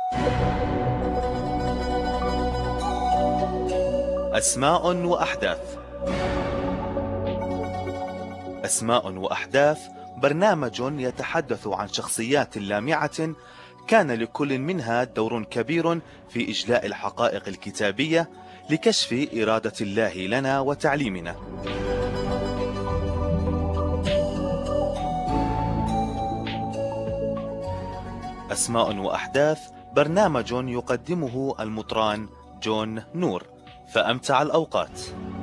أسماء وأحداث. أسماء وأحداث برنامج يتحدث عن شخصيات لامعة كان لكل منها دور كبير في إجلاء الحقائق الكتابية لكشف إرادة الله لنا وتعليمنا. أسماء وأحداث برنامج يقدمه المطران جون نور، فأمتع الأوقات.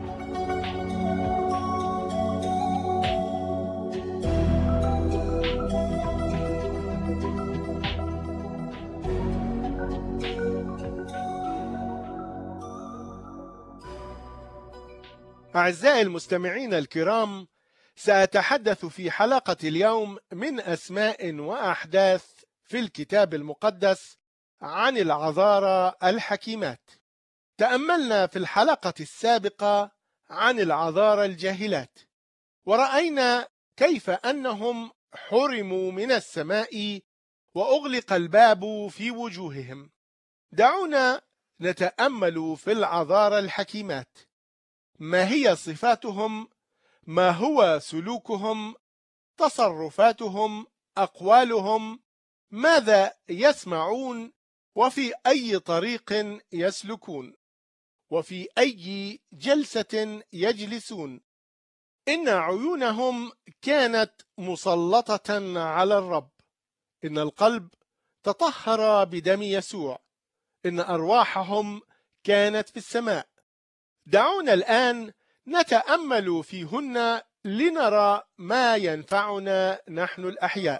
أعزائي المستمعين الكرام، سأتحدث في حلقة اليوم من أسماء وأحداث في الكتاب المقدس عن العذارى الحكيمات. تأملنا في الحلقة السابقة عن العذارى الجاهلات، ورأينا كيف أنهم حرموا من السماء وأغلق الباب في وجوههم. دعونا نتأمل في العذارى الحكيمات. ما هي صفاتهم؟ ما هو سلوكهم؟ تصرفاتهم؟ أقوالهم؟ ماذا يسمعون؟ وفي أي طريق يسلكون؟ وفي أي جلسة يجلسون؟ إن عيونهم كانت مسلطة على الرب، إن القلب تطهر بدم يسوع، إن أرواحهم كانت في السماء. دعونا الآن نتأمل فيهن لنرى ما ينفعنا نحن الأحياء.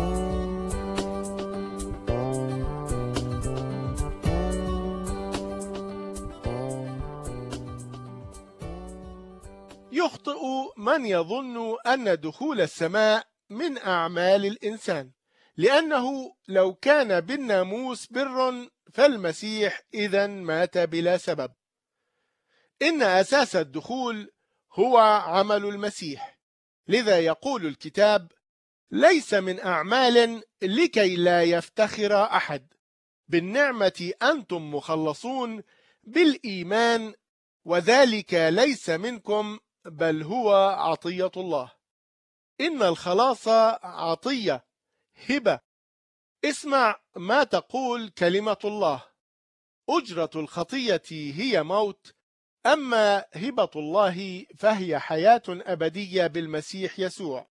يخطئ من يظن أن دخول السماء من أعمال الإنسان، لأنه لو كان بالناموس بر فالمسيح إذن مات بلا سبب. إن أساس الدخول هو عمل المسيح، لذا يقول الكتاب: ليس من أعمال لكي لا يفتخر أحد، بالنعمة أنتم مخلصون بالإيمان، وذلك ليس منكم بل هو عطية الله. إن الخلاص عطية، هبة. اسمع ما تقول كلمة الله: أجرة الخطية هي موت، أما هبة الله فهي حياة أبدية بالمسيح يسوع.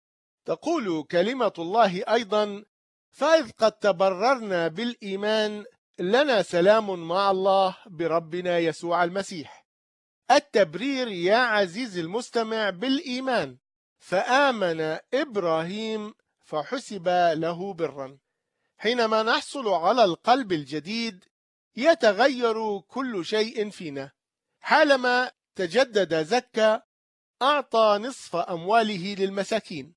تقول كلمة الله أيضا: فإذ قد تبررنا بالإيمان لنا سلام مع الله بربنا يسوع المسيح. التبرير يا عزيزي المستمع بالإيمان، فآمن إبراهيم فحسب له برا. حينما نحصل على القلب الجديد يتغير كل شيء فينا. حالما تجدد زكا أعطى نصف أمواله للمساكين،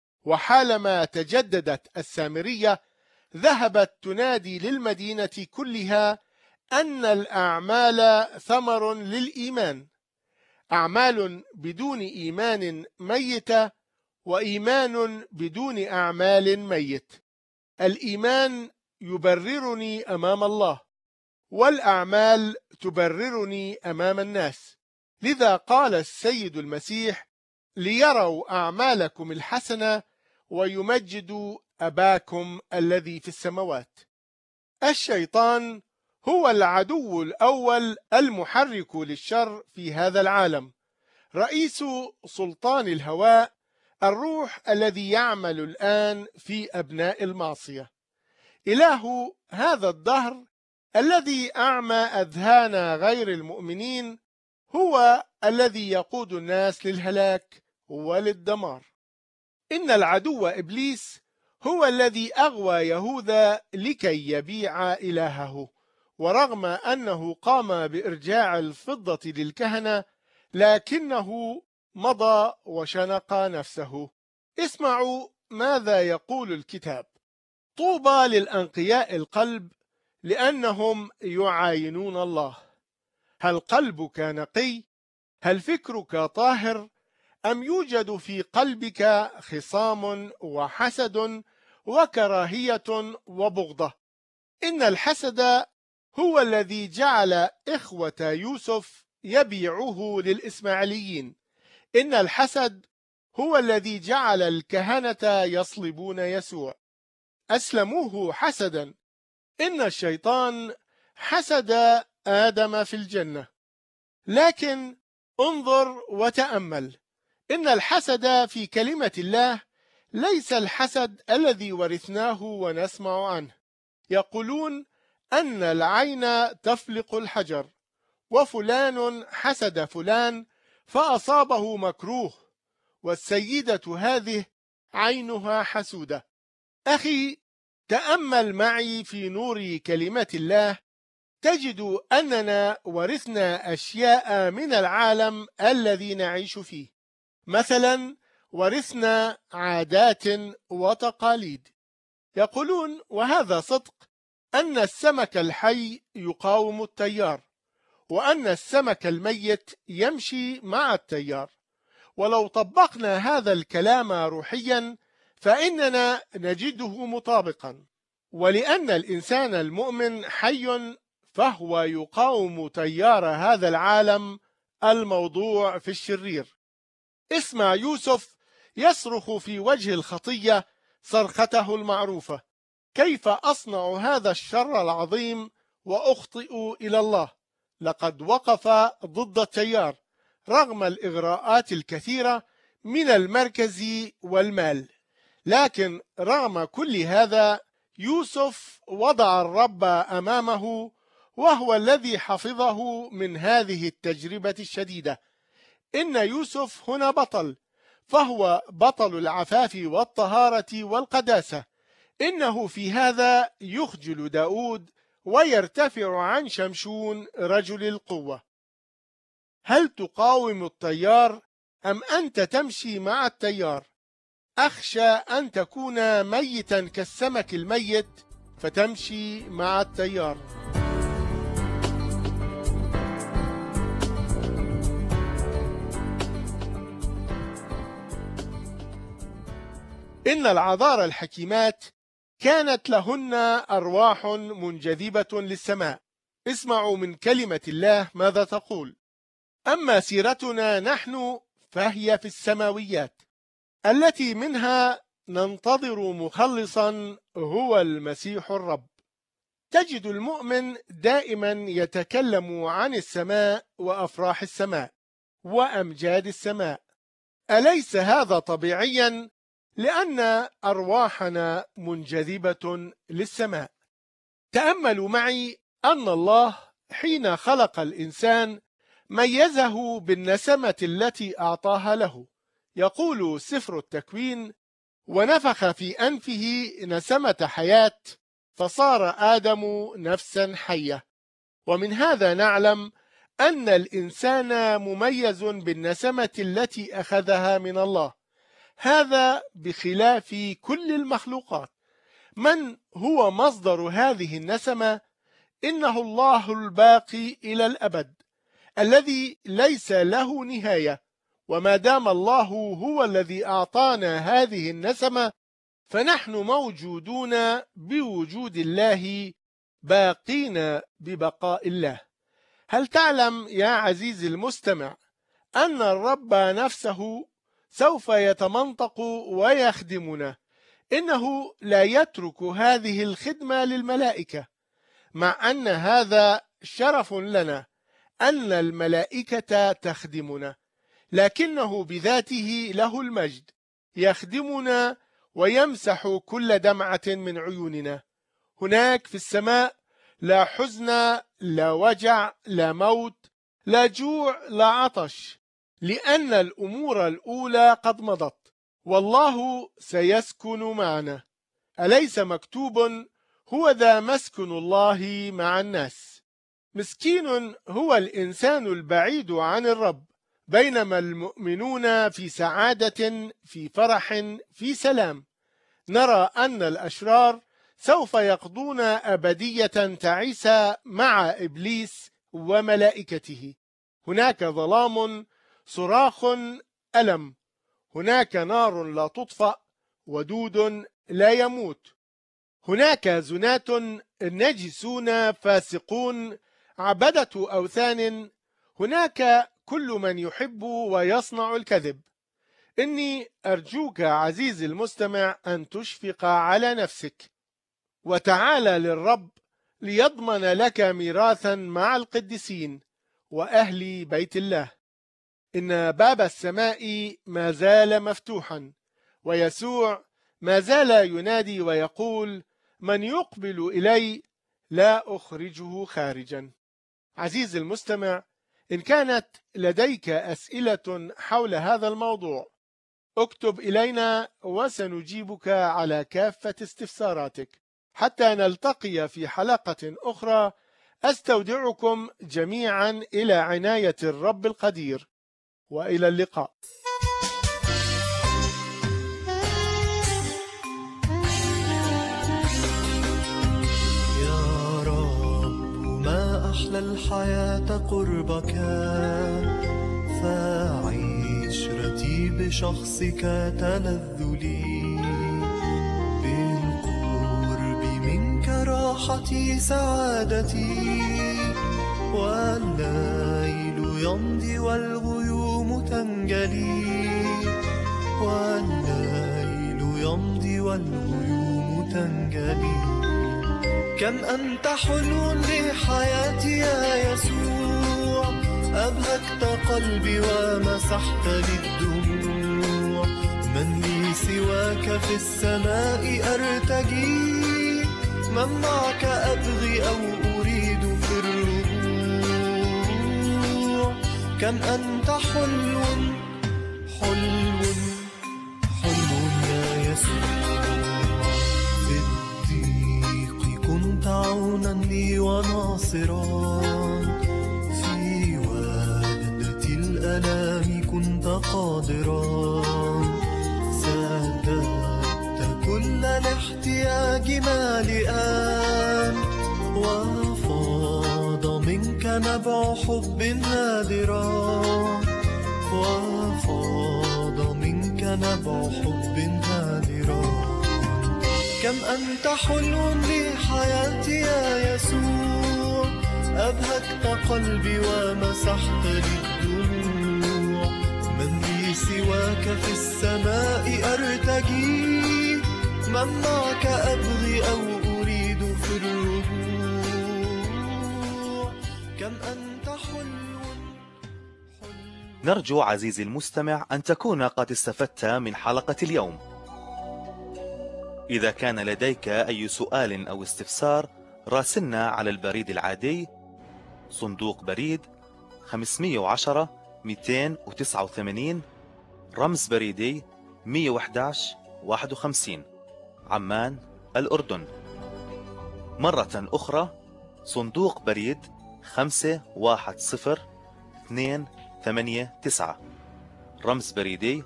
وحالما تجددت السامرية ذهبت تنادي للمدينة كلها أن الأعمال ثمر للإيمان. أعمال بدون إيمان ميتة، وإيمان بدون أعمال ميت. الإيمان يبررني أمام الله، والأعمال تبررني أمام الناس. لذا قال السيد المسيح: ليروا أعمالكم الحسنة ويمجدوا أباكم الذي في السماوات. الشيطان هو العدو الأول المحرك للشر في هذا العالم، رئيس سلطان الهواء، الروح الذي يعمل الآن في أبناء المعصية. إله هذا الدهر الذي أعمى أذهان غير المؤمنين هو الذي يقود الناس للهلاك وللدمار. إن العدو إبليس هو الذي أغوى يهوذا لكي يبيع إلهه، ورغم أنه قام بإرجاع الفضة للكهنة لكنه مضى وشنق نفسه. اسمعوا ماذا يقول الكتاب: طوبى للأنقياء القلب لأنهم يعاينون الله. هل قلبك نقي؟ هل فكرك طاهر؟ أم يوجد في قلبك خصام وحسد وكراهية وبغضة؟ إن الحسد هو الذي جعل إخوة يوسف يبيعوه للإسماعيليين. إن الحسد هو الذي جعل الكهنة يصلبون يسوع، أسلموه حسدا. إن الشيطان حسد آدم في الجنة. لكن انظر وتأمل، إن الحسد في كلمة الله ليس الحسد الذي ورثناه ونسمع عنه. يقولون أن العين تفلق الحجر، وفلان حسد فلان فأصابه مكروه، والسيدة هذه عينها حسودة. أخي، تأمل معي في نور كلمة الله، تجد أننا ورثنا أشياء من العالم الذي نعيش فيه. مثلا ورثنا عادات وتقاليد. يقولون، وهذا صدق، أن السمك الحي يقاوم التيار، وأن السمك الميت يمشي مع التيار. ولو طبقنا هذا الكلام روحيا فإننا نجده مطابقا. ولأن الإنسان المؤمن حي فهو يقاوم تيار هذا العالم الموضوع في الشرير. اسمع يوسف يصرخ في وجه الخطية صرخته المعروفة: كيف أصنع هذا الشر العظيم وأخطئ إلى الله؟ لقد وقف ضد التيار رغم الإغراءات الكثيرة من المركز والمال. لكن رغم كل هذا يوسف وضع الرب أمامه، وهو الذي حفظه من هذه التجربة الشديدة. إن يوسف هنا بطل، فهو بطل العفاف والطهارة والقداسة. إنه في هذا يخجل داود ويرتفع عن شمشون رجل القوة. هل تقاوم التيار أم أنت تمشي مع التيار؟ أخشى أن تكون ميتا كالسمك الميت فتمشي مع التيار. إن العذارى الحكيمات كانت لهن أرواح منجذبة للسماء. اسمعوا من كلمة الله ماذا تقول: أما سيرتنا نحن فهي في السماويات، التي منها ننتظر مخلصا هو المسيح الرب. تجد المؤمن دائما يتكلم عن السماء وأفراح السماء وأمجاد السماء. أليس هذا طبيعيا؟ لأن أرواحنا منجذبة للسماء. تأملوا معي أن الله حين خلق الإنسان ميزه بالنسمة التي أعطاها له. يقول سفر التكوين: ونفخ في أنفه نسمة حياة فصار آدم نفسا حية. ومن هذا نعلم أن الإنسان مميز بالنسمة التي أخذها من الله، هذا بخلاف كل المخلوقات. من هو مصدر هذه النسمة؟ إنه الله الباقي إلى الأبد، الذي ليس له نهاية. وما دام الله هو الذي أعطانا هذه النسمة فنحن موجودون بوجود الله، باقين ببقاء الله. هل تعلم يا عزيزي المستمع أن الرب نفسه سوف يتمنطق ويخدمنا؟ إنه لا يترك هذه الخدمة للملائكة، مع أن هذا شرف لنا أن الملائكة تخدمنا، لكنه بذاته له المجد يخدمنا ويمسح كل دمعة من عيوننا. هناك في السماء لا حزن، لا وجع، لا موت، لا جوع، لا عطش، لأن الأمور الأولى قد مضت والله سيسكن معنا. أليس مكتوب: هو ذا مسكن الله مع الناس؟ مسكين هو الإنسان البعيد عن الرب، بينما المؤمنون في سعادة، في فرح، في سلام. نرى أن الأشرار سوف يقضون أبدية تعيسة مع إبليس وملائكته. هناك ظلام، صراخ، ألم. هناك نار لا تطفأ، ودود لا يموت. هناك زناة نجسون فاسقون عبدة أوثان، هناك كل من يحب ويصنع الكذب. إني أرجوك عزيزي المستمع أن تشفق على نفسك وتعالى للرب ليضمن لك ميراثا مع القديسين وأهل بيت الله. إن باب السماء ما زال مفتوحا، ويسوع ما زال ينادي ويقول: من يقبل إلي لا أخرجه خارجا. عزيزي المستمع، إن كانت لديك أسئلة حول هذا الموضوع اكتب إلينا وسنجيبك على كافة استفساراتك. حتى نلتقي في حلقة أخرى، أستودعكم جميعا إلى عناية الرب القدير، وإلى اللقاء. يا رب ما أحلى الحياة قربك، فعشرتي بشخصك تلذ لي، بالقرب منك راحتي سعادتي، والليل يمضي والغيوم تنجلي، والليل يمضي والغيوم تنجلي. كم أنت حلو لحياتي يا يسوع، أبهجت قلبي ومسحت للدموع. من لي سواك في السماء أرتجي، من معك أبغي أو أريد في الرجوع. كم أنت حلو حلو حلو يا يسوع، في الضيق كنت عونا لي وناصرا، في وهدة الألام كنت قادرا، سددت كل الاحتياج مالئا، وفاض منك نبع حب هادرا، وفاض منك نبع حب هادرا. كم أنت حلو لحياتي يا يسوع، أبهجت قلبي ومسحت للدموع. من لي سواك في السماء أرتجي، من معك أبغي أو أريد في الرجوع. كم أنت حلو. نرجو عزيزي المستمع أن تكون قد استفدت من حلقة اليوم. إذا كان لديك أي سؤال أو استفسار، راسلنا على البريد العادي صندوق بريد 510 289 رمز بريدي 111 51 عمان الأردن. مرة أخرى صندوق بريد 510 289 رمز بريدي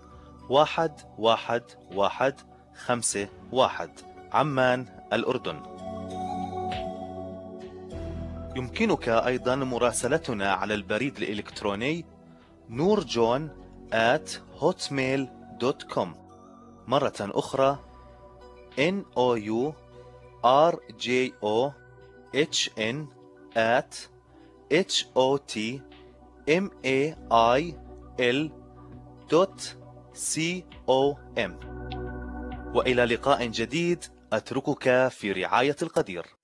11151 عمان الأردن. يمكنك أيضا مراسلتنا على البريد الإلكتروني nourjon@hotmail.com. مرة أخرى nourjon@hotmail.com. وإلى لقاء جديد، أتركك في رعاية القدير.